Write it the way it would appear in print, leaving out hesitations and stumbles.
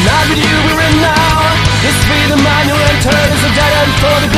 Not with you, we're in now. This freedom I know entered is a dead end for the